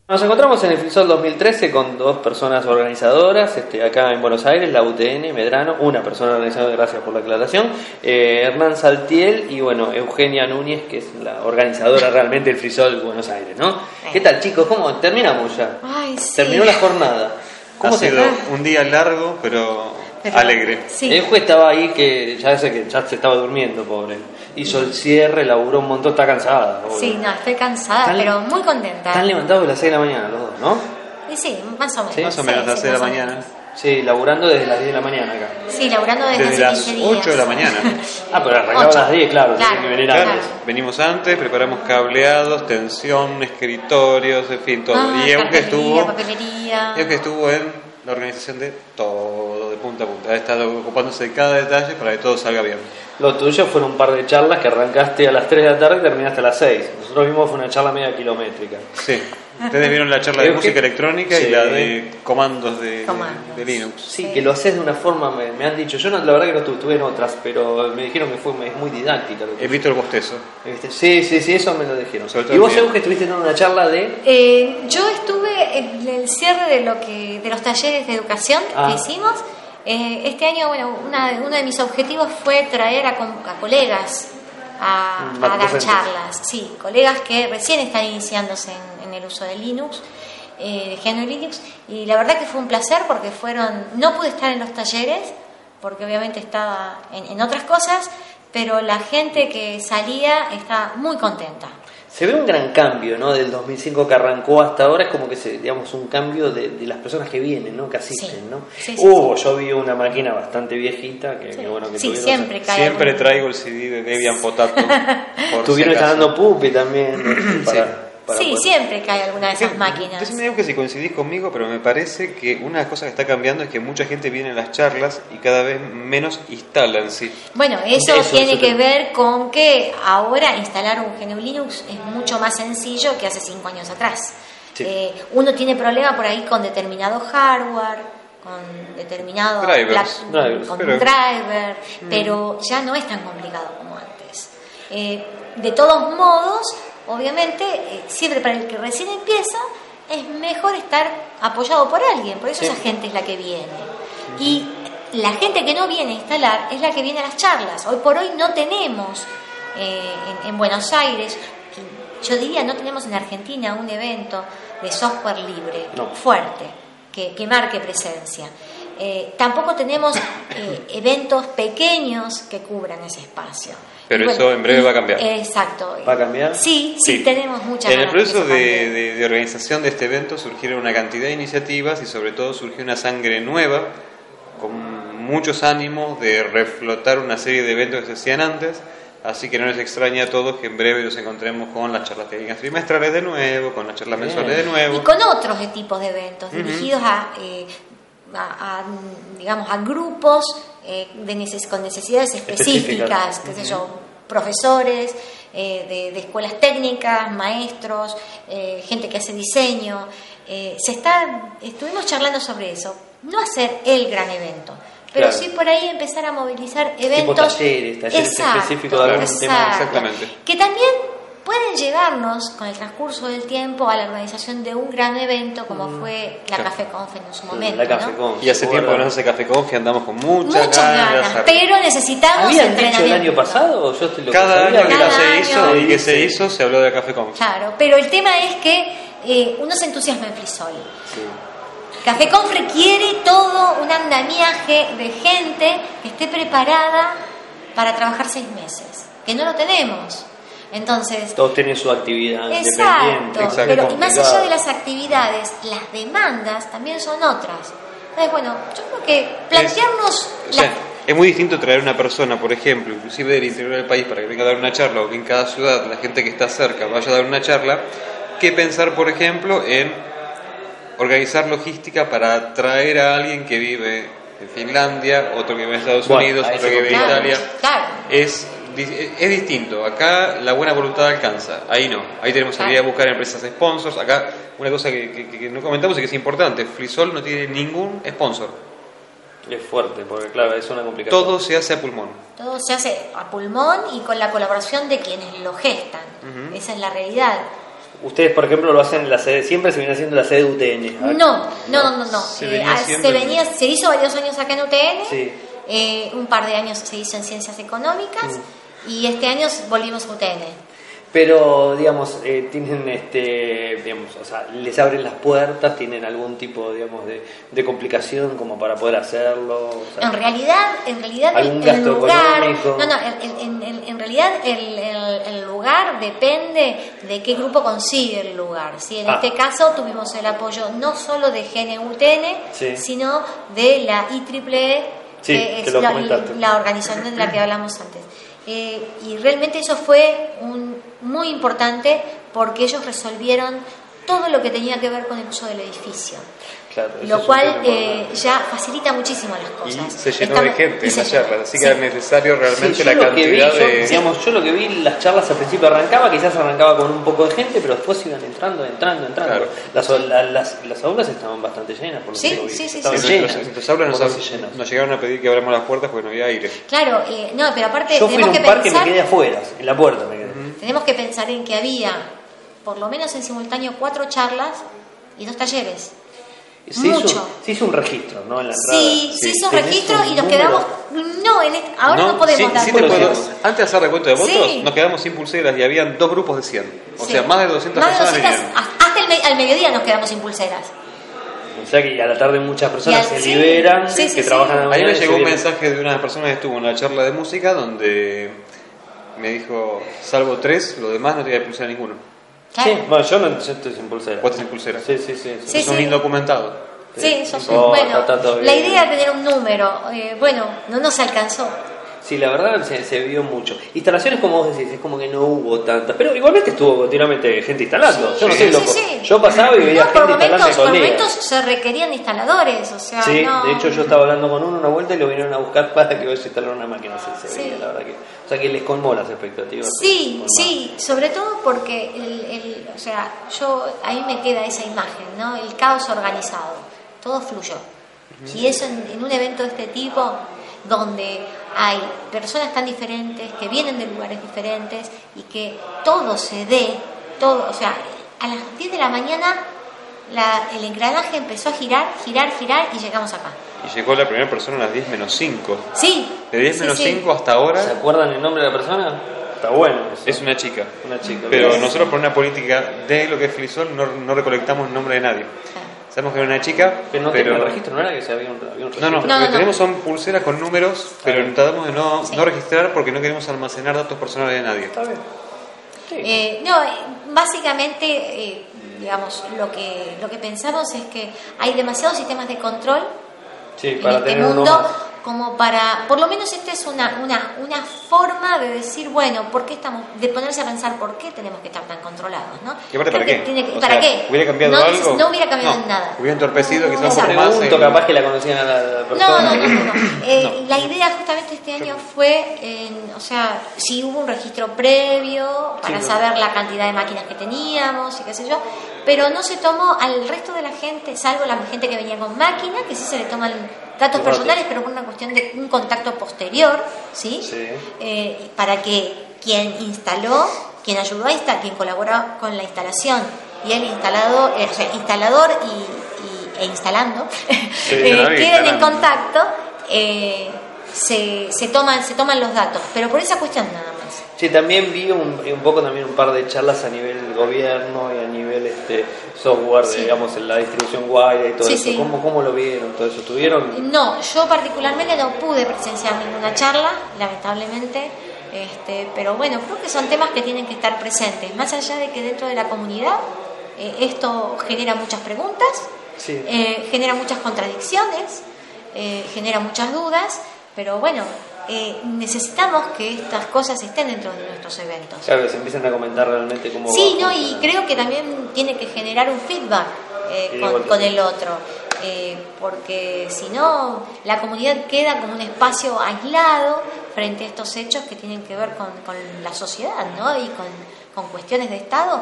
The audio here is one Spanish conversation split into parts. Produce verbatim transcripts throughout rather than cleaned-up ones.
Nos encontramos en el FreeSol dos mil trece con dos personas organizadoras, este, acá en Buenos Aires, la U T N, Medrano, una persona organizadora, gracias por la aclaración, eh, Hernán Saltiel y bueno, Eugenia Núñez, que es la organizadora realmente del FreeSol Buenos Aires, ¿no? ¿Qué tal, chicos? ¿Cómo terminamos ya? Ay, sí. Terminó la jornada. ¿Cómo ha se sido un día largo, pero, pero alegre. Sí. El juez estaba ahí que ya sé que ya se estaba durmiendo, pobre. Hizo el cierre, laburó un montón, está cansada. Pobre. Sí, no, estoy cansada, ¿Están, pero muy contenta. Están levantados de las seis de la mañana los dos, ¿no? Y sí, más o menos. ¿Sí? Más o menos a las sí, seis de la más o mañana. menos. Sí, laburando desde las diez de la mañana acá. Sí, laburando desde, Desde hace las quince días. ocho de la mañana. Ah, pero arrancaba a las diez, claro, Claro, tiene que venir Claro, antes. venimos antes, preparamos cableados, tensión, escritorios, en fin, todo. Ah, y Euge cartelería, estuvo, papelería. Euge estuvo en la organización de todo, de punta a punta. Ha estado ocupándose de cada detalle para que todo salga bien. Lo tuyo fueron un par de charlas que arrancaste a las tres de la tarde y terminaste a las seis. Nosotros vimos fue una charla media kilométrica. Sí. Ustedes vieron la charla de Euge. música electrónica Sí. y la de comandos de, Comandos. de Linux. Sí, Sí. que lo haces de una forma, me, me han dicho, yo no, la verdad que no estuve, estuve en otras, pero me dijeron que fue es muy didáctica. Lo que He visto el bostezo. ¿Viste? Sí, sí, sí, eso me lo dijeron. Sobre todo Y vos, bien. Euge, estuviste dando una charla de... Eh, yo estuve en el cierre de lo que de los talleres de educación Ah. que hicimos. Eh, este año, bueno, una, uno de mis objetivos fue traer a, com- a colegas a, Mm, a dar docentes. charlas. Sí, colegas que recién están iniciándose en, en el uso de Linux, eh, de G N U Linux. Y la verdad que fue un placer porque fueron... No pude estar en los talleres porque obviamente estaba en, en otras cosas, pero la gente que salía está muy contenta. Se ve un gran cambio, ¿no? Del dos mil cinco que arrancó hasta ahora, es como que se, digamos, un cambio de, de las personas que vienen, ¿no? Que asisten, Sí. ¿no? Sí, sí, Hubo, sí. yo vi una máquina bastante viejita, que, Sí, que bueno, que sí, tuvieron... siempre cae Siempre algún- traigo el C D de Debian Potato. por Estuvieron si acaso. instalando Puppy también, este, para, para Sí, poder- siempre cae alguna de esas Sí, máquinas. Decime algo que si coincidís conmigo, pero me parece que una de las cosas que está cambiando es que mucha gente viene a las charlas y cada vez menos instalan, sí. Bueno, eso, Eso, tiene eso que te- ver con que ahora instalar un G N U Linux es mucho más sencillo que hace cinco años atrás. Sí. Eh, uno tiene problema por ahí con determinado hardware, con determinado Drivers, pla- drivers, con pero- un driver, pero ya no es tan complicado como antes. Eh, de todos modos, obviamente, eh, siempre para el que recién empieza, es mejor estar apoyado por alguien, por eso Sí. esa gente es la que viene. Y la gente que no viene a instalar es la que viene a las charlas. Hoy por hoy no tenemos eh, en, en Buenos Aires, yo diría no tenemos en Argentina un evento de software libre No. fuerte que, que marque presencia. Eh, tampoco tenemos eh, eventos pequeños que cubran ese espacio. Pero Y eso en breve va a cambiar. Exacto. ¿Va a cambiar? Sí, sí, Sí. tenemos muchas En el ganas que proceso eso de, cambie. de- de organización de este evento surgieron una cantidad de iniciativas y sobre todo surgió una sangre nueva con muchos ánimos de reflotar una serie de eventos que se hacían antes, así que no les extraña a todos que en breve nos encontremos con las charlas técnicas trimestrales de nuevo, con las charlas Bien. mensuales de nuevo. Y con otros de tipos de eventos Ujú. dirigidos a, eh, a, a, digamos, a grupos eh, de neces- con necesidades específicas, Específicas. qué sé yo, profesores eh, de, de escuelas técnicas, maestros, eh, gente que hace diseño. Eh, se está, estuvimos charlando sobre eso, no hacer el gran evento, pero Claro. sí por ahí empezar a movilizar eventos talleres, talleres Exacto, específicos de algún exacto. tema. Exactamente. Que también pueden llevarnos con el transcurso del tiempo a la organización de un gran evento como fue la Claro. Café Conf en su momento. La Café ¿no? Conf. Y hace tiempo que no se hace Café Conf y andamos con muchas, Muchas ganas, ganas. pero necesitamos ¿Habían dicho el entrenamiento. año pasado? Yo estoy lo que Cada sabía año que Cada se año. hizo y que se hizo se habló de Café Conf. Claro, pero el tema es que eh, uno se entusiasma en FreeSol. Sí. Café Conf requiere todo un andamiaje de gente que esté preparada para trabajar seis meses, que no lo tenemos. Entonces, Todos tienen su actividad exacto, independiente. Exacto. pero y más complicado. allá de las actividades, las demandas también son otras. Entonces, bueno, yo creo que plantearnos O sea, la- es muy distinto traer una persona, por ejemplo, inclusive del interior del país para que venga a dar una charla o que en cada ciudad la gente que está cerca vaya a dar una charla, que pensar, por ejemplo, en organizar logística para traer a alguien que vive en Finlandia, otro que vive en Estados Bueno, Unidos, ahí otro se que vive en claro, Italia. claro. Es, di- es distinto. Acá la buena voluntad alcanza. Ahí no. Ahí tenemos que salir a Claro. buscar empresas sponsors. Acá una cosa que, que- que no comentamos y que es importante. FreeSol no tiene ningún sponsor. Es fuerte, porque claro, es una complicación. Todo se hace a pulmón. Todo se hace a pulmón y con la colaboración de quienes lo gestan. Ujú. Esa es la realidad. Ustedes, por ejemplo, lo hacen en la sede, siempre se viene haciendo la sede de U T N. No, no, no, no, no. Se Eh, venía ah, siempre- se, venía, se hizo varios años acá en U T N, Sí. eh, un par de años se hizo en Ciencias Económicas Mm. y este año volvimos a U T N. Pero, digamos, eh, tienen, este, digamos, o sea, les abren las puertas, tienen algún tipo, digamos, de, de complicación como para poder hacerlo. O sea, En realidad, en realidad el, ¿Algún el gasto lugar, económico? no, no, en, en- en- en realidad el, el- el lugar depende de qué grupo consigue el lugar. ¿Sí? En Ah. este caso tuvimos el apoyo no solo de G N U T N, Sí. sino de la I triple E, Sí, que que es lo la, comentaste. la organización de la que hablamos antes. Eh, y realmente eso fue un, muy importante porque ellos resolvieron todo lo que tenía que ver con el uso del edificio. claro, eso es Lo un cual tema eh, importante. ya facilita muchísimo las Y cosas. se llenó Estamos- de gente y en se la llenó. charla, así que Sí. era necesario realmente Sí, yo la lo que vi, cantidad yo, de... digamos, yo lo que vi, las charlas al principio arrancaba, quizás arrancaba con un poco de gente, pero después iban entrando, entrando, entrando. Claro. Las, la- las, las aulas estaban bastante llenas, por lo Sí, que vi. sí, sí, Estaban sí, En sí. llenas. nuestros- en nuestras aulas nos, Por casi llenas. nos llegaron a pedir que abramos las puertas porque no había aire. Claro, eh, no, pero aparte Yo fui en tenemos un que parque y me pensar, quedé afuera, en la puerta me quedé. tenemos que pensar en que había, por lo menos en simultáneo, cuatro charlas y dos talleres. Se hizo, Mucho. se hizo un registro, ¿no? En la entrada. Sí, se hizo un ¿Tenés registro un y nos número? quedamos. No, en este- ahora no, podemos sí, dar sí te números. puedo- Antes de hacer recuento de votos, Sí. nos quedamos sin pulseras y habían dos grupos de cien. O Sí. sea, más de doscientas Más de personas doscientas, vinieron. hasta el me- al mediodía nos quedamos sin pulseras. O sea que a la tarde muchas personas Y al- se sí, liberan, sí, sí, que sí. trabajan a la A mí me mañana y llegó se un vienen. mensaje de una persona que estuvo en la charla de música donde me dijo, salvo tres, lo demás no te voy a pulsar ninguno. Claro. Sí, bueno, yo, no, yo estoy sin pulsera. Vos estás sin pulsera. Sí, sí, sí. Sí, Son sí. indocumentados. Sí, eso sí. Oh, Bueno, está todo la bien. idea era tener un número. eh, bueno, no nos alcanzó. Sí, la verdad se, se vio mucho. Instalaciones, como vos decís, es como que no hubo tantas. Pero igualmente estuvo continuamente gente instalando. Sí, yo no sí, soy sí, loco. sí. Yo pasaba y veía No, por gente instalando momentos, por colegas. momentos se requerían instaladores, o sea, Sí, no. de hecho yo estaba hablando con uno una vuelta y lo vinieron a buscar para que vaya a instalar una máquina. Sí, se Sí. veía, la verdad que. O sea que les colmó las expectativas. Sí, Colmó. sí, sobre todo porque, el, el- o sea, yo, a mí me queda esa imagen, ¿no? El caos organizado, todo fluyó. Y eso en, en un evento de este tipo, donde hay personas tan diferentes, que vienen de lugares diferentes y que todo se dé, todo, o sea, a las diez de la mañana la- el engranaje empezó a girar, girar, girar y llegamos acá. Y llegó la primera persona a las diez menos cinco. Sí. De diez sí, menos sí. cinco hasta ¿Se ahora acuerdan el nombre de la persona? Está bueno. Eso. es una chica. Una chica. Pero Bien. nosotros por una política de lo que es Flisol no, no recolectamos el nombre de nadie. Claro. Sabemos que era una chica, Que no pero... tenía registro, no era que se había un, había un registro. No, no, No, lo no, que no. tenemos son pulseras con números, pero bien. tratamos de no, Sí. no registrar porque no queremos almacenar datos personales de nadie. Está bien. Sí. Eh, no, eh, básicamente, eh, digamos, lo que, lo que pensamos es que hay demasiados sistemas de control Sí, en para este tener uno mundo más. como para, por lo menos esta es una, una, una forma de decir, bueno, ¿por qué estamos, de ponerse a pensar por qué tenemos que estar tan controlados, ¿no? ¿Y aparte para Creo qué? que tiene que- O ¿Para sea, qué? ¿hubiera cambiado no, algo? No hubiera cambiado No, en nada. hubiera entorpecido quizás un Exacto. poco más Pregunto, el- capaz que la conocían a la, la No, persona. no, no, no, no. Eh, La idea justamente este año fue, en, o sea, si hubo un registro previo para Sí, no. saber la cantidad de máquinas que teníamos y qué sé yo, pero no se tomó al resto de la gente, salvo la gente que venía con máquina, que sí se le toman datos Los personales, datos. pero por una cuestión de un contacto posterior, ¿sí? Sí. Eh, para que quien instaló, quien ayudó a instalar, quien colaboró con la instalación y el instalado, eh, o sea, instalador y, y- e instalando, eh, claro, y queden en instalando. contacto, eh, se, se toman se toman los datos, pero por esa cuestión nada más. Sí, también vi un, un poco también un par de charlas a nivel gobierno y a nivel este software, Sí. digamos, en la distribución Guaira y todo Sí, eso. sí. ¿Cómo, ¿Cómo lo vieron? ¿Todo eso? ¿Tuvieron? No, yo particularmente no pude presenciar ninguna charla, lamentablemente, este, pero bueno, creo que son temas que tienen que estar presentes, más allá de que dentro de la comunidad eh, esto genera muchas preguntas, Sí. eh, genera muchas contradicciones, eh, genera muchas dudas, pero bueno, eh, necesitamos que estas cosas estén dentro de nuestros eventos. Claro, que se empiezan a comentar realmente cómo Sí, va a no, y funcionar. creo que también tiene que generar un feedback eh, Sí, con, igual que con sí. el otro, eh, porque si no, la comunidad queda como un espacio aislado frente a estos hechos que tienen que ver con, con la sociedad, ¿no? Y con, con cuestiones de Estado.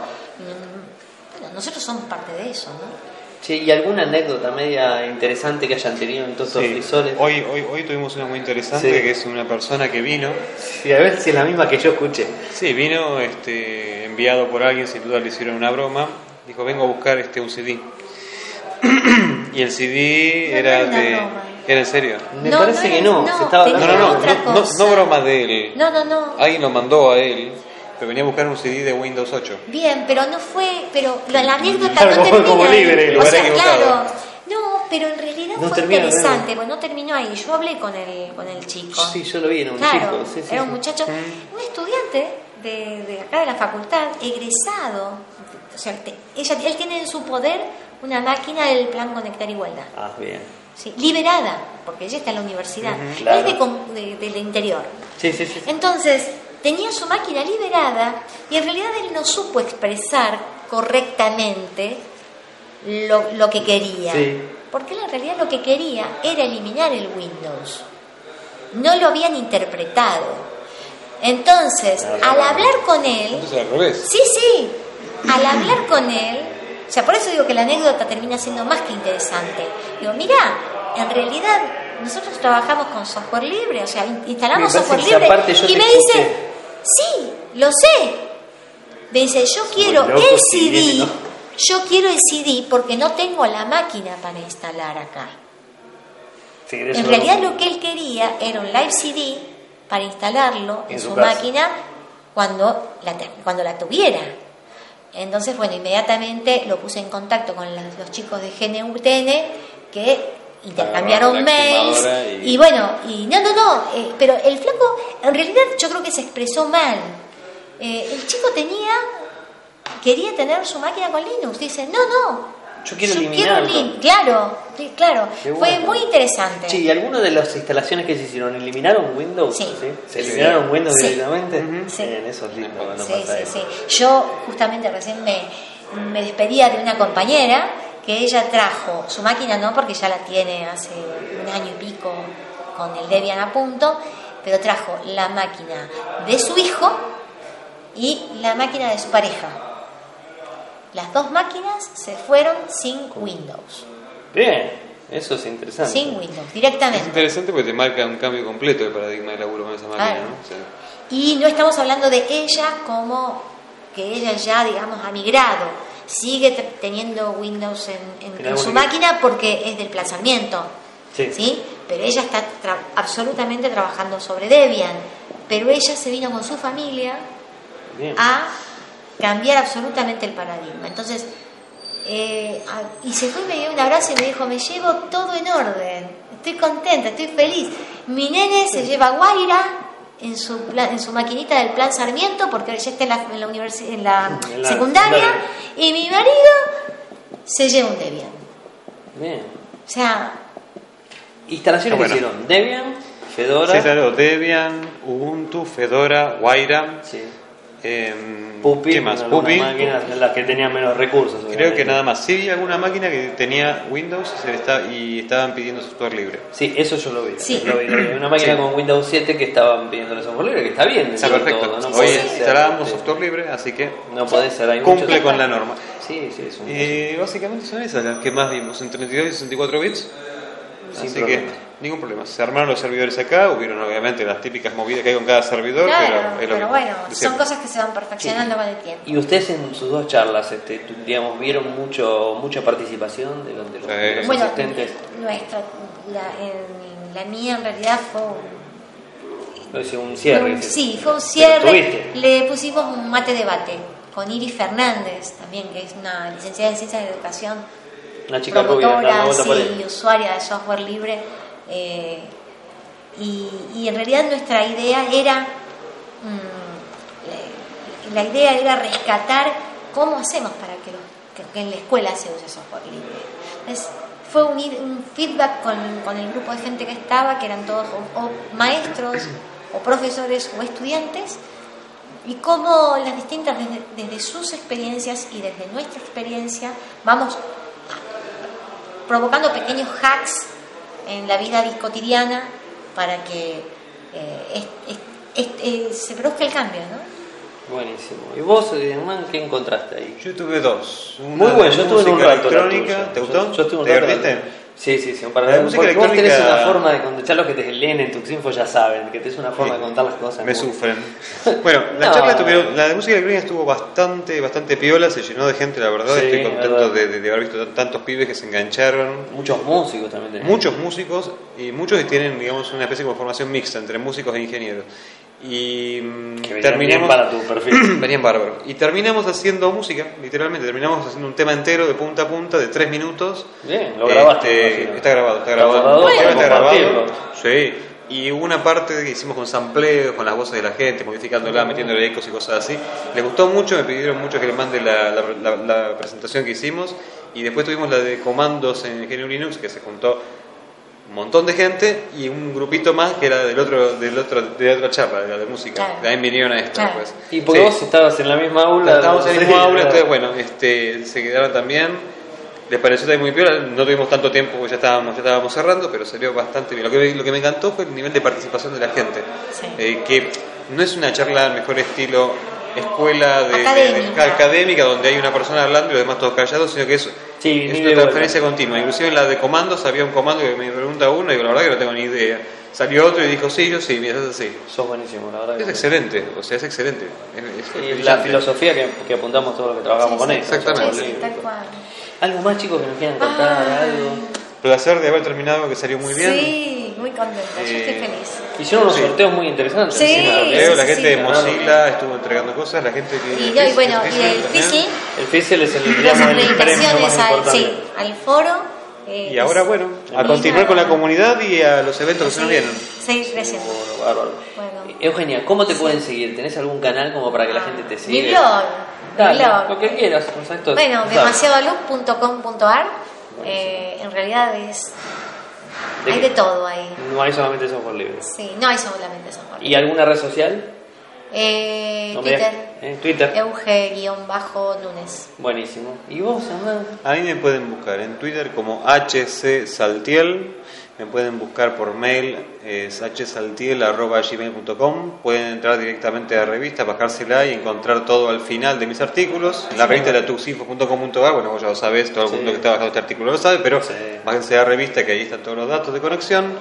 Mm, Bueno, nosotros somos parte de eso, ¿no? Che, ¿y alguna anécdota media interesante que hayan tenido en todos estos Sí. frisoles? Hoy, hoy, hoy tuvimos una muy interesante Sí. que es una persona que vino. Sí, a ver si es la misma que yo escuché. Sí, Sí, vino este, enviado por alguien, sin duda le hicieron una broma. Dijo, vengo a buscar este un C D. Y el C D No, era no era de... broma. ¿Era en serio? Me No, parece no que era- no. no, se estaba tenía No, no, no, otra no, no, cosa. no broma de él. No, no, no. Alguien lo mandó a él, pero venía a buscar un C D de Windows ocho. Bien, pero no fue, pero la, la anécdota Claro, no como- termina como ahí. libre, lugar O sea, equivocado. claro, no, pero en realidad No fue termina, interesante, pues no terminó ahí. Yo hablé con el, con el chico. Sí, yo lo vi, era un Claro, chico. Sí, sí, era sí. un muchacho, un estudiante de, de acá de la facultad, egresado. O sea, te- ella, él tiene en su poder una máquina del plan Conectar Igualdad. Ah, bien. Sí, liberada, porque ella está en la universidad. Ujú, claro. Es de, com- de- del interior. Sí, sí, sí. Entonces, tenía su máquina liberada y en realidad él no supo expresar correctamente lo, lo que quería. Sí. Porque él en realidad lo que quería era eliminar el Windows. No lo habían interpretado. Entonces, Ah, al hablar con él, Entonces al revés. sí, sí, al hablar con él, o sea, por eso digo que la anécdota termina siendo más que interesante. Digo, mira, en realidad nosotros trabajamos con software libre, o sea, in- instalamos Me parece software que libre. esa parte yo Y te me dice, escuché. sí, lo sé. Me dice, yo quiero loco el si C D, viene, ¿no? yo quiero el C D porque no tengo la máquina para instalar acá. Si querés En yo- realidad lo que él quería era un live C D para instalarlo en, En su, su casa. máquina cuando la, te- cuando la tuviera. Entonces, bueno, inmediatamente lo puse en contacto con las- los chicos de G N U T N que intercambiaron Agarraron la mails quemadora y... y- bueno, y no, no, no, eh, pero el flaco en realidad yo creo que se expresó mal. Eh, el chico tenía, quería tener su máquina con Linux, dice, no, no, Yo quiero eliminarlo. Lin- claro, sí, claro, Qué fue bueno. muy interesante. Sí, ¿y algunas de las instalaciones que se hicieron eliminaron Windows? Sí. ¿Se eliminaron Windows Sí. directamente? Ujú. Sí. Bien, eso es lindo cuando Sí, pasa sí, eso. sí. Yo justamente recién me, me despedía de una compañera que ella trajo su máquina, no porque ya la tiene hace un año y pico con el Debian a punto, pero trajo la máquina de su hijo y la máquina de su pareja. Las dos máquinas se fueron sin Windows, Bien, eso es interesante. sin Windows, Es directamente. interesante porque te marca un cambio completo de paradigma de laburo con esa máquina, Claro. ¿no? O sea, Y no estamos hablando de ella como que ella ya, digamos, ha migrado. Sigue te- teniendo Windows en, en- En en su algún- máquina porque es del plazamiento. Sí. Pero ella está tra- absolutamente trabajando sobre Debian. Pero ella se vino con su familia Bien. a cambiar absolutamente el paradigma. Entonces, eh, a- y se fue y me dio un abrazo y me dijo, me llevo todo en orden, estoy contenta, estoy feliz. Mi nene se lleva Guaira en su pla- en su maquinita del plan Sarmiento porque ya está en la, en la, universi- en la En la secundaria, secundaria. y mi marido se lleva un Debian. Bien. O sea, Instalaciones Ah, bueno. que hicieron Debian, Fedora, sí, claro, Debian, Ubuntu, Fedora, Wayra, sí. eh, Puppy, ¿qué más? algunas Puppy. máquinas en las que tenían menos recursos. Creo obviamente. que nada más. Sí, alguna máquina que tenía Windows se le está, y estaban pidiendo software libre. Sí, eso yo lo vi. Sí. Lo vi, lo vi. Una máquina Sí. con Windows siete que estaban pidiendo el software libre, que está bien. Está dentro de perfecto. todo, ¿no? Hoy Podés ser, instalábamos este, software libre, así que No podés ser, hay cumple muchos- con la norma. Sí, sí, es un... Y básicamente son esas las que más vimos, en treinta y dos y sesenta y cuatro bits. Sin Así problema. que ningún problema. Se armaron los servidores acá, hubieron obviamente las típicas movidas que hay con cada servidor, claro, pero, es lo pero mismo, bueno, de son siempre. cosas que se van perfeccionando con el tiempo. Y ustedes en sus dos charlas, este, tu- digamos, vieron mucho mucha participación de los, de los, de los Bueno, asistentes. nuestra, la, en- la mía en realidad fue un, Lo hice un cierre. un- dice. sí, fue un Pero cierre. tuviste. Le pusimos un mate debate con Iris Fernández, también, que es una licenciada en Ciencias de Educación, Una chica rubia dando promotora, vuelta por sí, ahí. y usuaria de software libre. eh, y, y en realidad nuestra idea era, mm, la, la idea era rescatar cómo hacemos para que, los- que- que en la escuela se use software libre. Entonces, fue un, id- un feedback con, con el grupo de gente que estaba, que eran todos o, o maestros, o profesores, o estudiantes, y cómo las distintas, desde, desde sus experiencias y desde nuestra experiencia, vamos provocando pequeños hacks en la vida cotidiana para que eh, es- es- es- eh, se produzca el cambio, ¿no? Buenísimo. ¿Y vos, Hernán, qué encontraste ahí? Yo tuve dos. Una Muy bueno, de yo estuve en un música rato la electrónica. tuya. ¿Te Yo- gustó? yo estuve un ¿Te rato divertiste? la- Sí, sí, sí, para La música porque vos electrónica- tenés una forma de contar, ya los que te leen en Tuxinfo ya saben, que tenés una forma Sí. de contar las cosas. Me muy- sufren. Bueno, las No. charlas tuvieron, la de música electrónica estuvo bastante, bastante piola, se llenó de gente, la verdad. Sí, Estoy contento verdad. de, de- de haber visto tantos pibes que se engancharon. Muchos músicos también tenés. Muchos músicos y muchos que tienen, digamos, una especie de formación mixta entre músicos e ingenieros. Y mm, Que venían terminamos bien para tu perfil. venían bárbaros. Y terminamos haciendo música, literalmente, terminamos haciendo un tema entero de punta a punta de tres minutos. Bien, lo grabaste. me Este, imagino. está grabado, está Está grabado. grabado, El tema para está grabado. compartirlo. Sí. Y hubo una parte que hicimos con sampleo, con las voces de la gente, modificándola, metiéndole ecos y cosas así. Les gustó mucho, me pidieron mucho que les mande la, la, la- la presentación que hicimos. Y después tuvimos la de comandos en G N U Linux, que se juntó un montón de gente y un grupito más que era del otro, del otro, de otra charla, de la de música. Claro. También vinieron a esta, Claro. pues. Y porque Sí. vos estabas en la misma aula. Estábamos en el sí, mismo aula, claro. entonces bueno, este, se quedaron también. Les pareció también muy piola, no tuvimos tanto tiempo porque ya estábamos, ya estábamos cerrando, pero salió bastante bien. Lo que, lo que me encantó fue el nivel de participación de la gente, Sí. eh, que no es una charla al mejor estilo escuela de, de- de- Académica. académica donde hay una persona hablando y los demás todos callados, sino que es, Sí, es ni una de transferencia vuelta. continua. Inclusive en la de comandos había un comando que me pregunta uno y digo, la verdad que no tengo ni idea. Salió otro y dijo, sí, yo sí, mira, es así. Sos buenísimo, la verdad. Es que- excelente, o sea, es excelente. Es- es Y la brillante. filosofía que, que apuntamos todos los que trabajamos Sí, con sí, él. exactamente. Sí, sí, tal cual. Algo más, chicos, que nos quieran contar, Ay. algo. Placer de haber terminado, que salió muy bien. Sí, muy contenta, yo estoy Eh, feliz. Hicieron unos Sí. sorteos muy interesantes. Sí, encima, ¿no? Leo, sí, la sí, gente sí. de Mozilla estuvo entregando cosas, la gente que... Y, no, y bueno, y el también. FISI, El FISEL es el, las digamos, el premio acreditaciones más al, importante. sí, al foro. eh, Y ahora, bueno, a y continuar nada. con la comunidad y a los eventos que se nos seguir, vienen. seguir creciendo. Bueno, bárbaro. Bueno. Eugenia, ¿cómo te pueden seguir? ¿Tenés algún canal como para que la gente te siga? Mi blog. mi Dale, blog. lo que quieras. o sea, esto- Bueno, dale. demasiadoluz punto com punto ar. Eh, en realidad es. ¿De Hay qué? de todo ahí. No hay solamente software libre. Sí, no hay solamente software. ¿Y alguna red social? Eh, No me Twitter. digas. ¿Eh? Twitter. Euge-Nunes. Buenísimo. ¿Y vos, Hernán? A mí me pueden buscar en Twitter como H C Saltiel, me pueden buscar por mail, es h saltiel arroba gmail punto com, pueden entrar directamente a la revista, bajársela y encontrar todo al final de mis artículos. En la revista de la tuxinfo punto com punto a r, bueno, vos ya lo sabés, todo el Sí. mundo que está bajando este artículo lo sabe, pero Sí. bájense a la revista que ahí están todos los datos de conexión.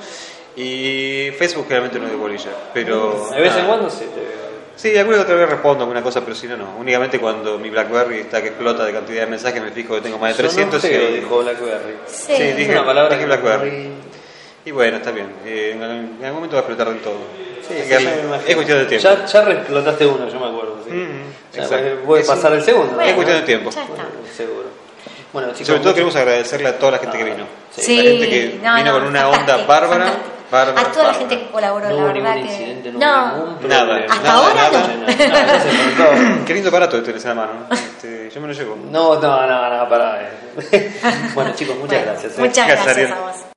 Y Facebook generalmente no es de bolilla, pero... De vez en ah, cuando sí te veo. Sí, alguna otra vez respondo alguna cosa, pero si no, no. Únicamente cuando mi BlackBerry está que explota de cantidad de mensajes, me fijo que tengo más de trescientos. Sonó feo, y- dijo Blackberry. Sí. Sí, Es dije, una palabra dije que BlackBerry. muy- Y bueno, está bien. Eh, en, algún, en algún momento va a explotar del todo. Sí, Hay sí, que- me imagino. es cuestión de tiempo. Ya, ya explotaste uno, yo me acuerdo. Sí. Mm, Ya, exacto. puede Es pasar un- el segundo. Bueno, es cuestión de tiempo. Ya está. Bueno, seguro. Bueno, chicos, Sobre todo muchas- queremos agradecerle a toda la gente que vino. Sí, La gente que no, vino no, con una fantástico, onda bárbara. fantástico. bárbara, A toda la bárbara. gente que colaboró, No la hubo verdad ningún que. incidente, no, no, hubo ningún Nada. problema. hasta Nada, ahora nada. no. No, ya se contó. Qué lindo aparato este tenés en la mano. Este, yo me lo llevo. No, no, no, no, pará. eh. Bueno, chicos, muchas Bueno, gracias. eh. Muchas Gracias, gracias Ariel. a vos.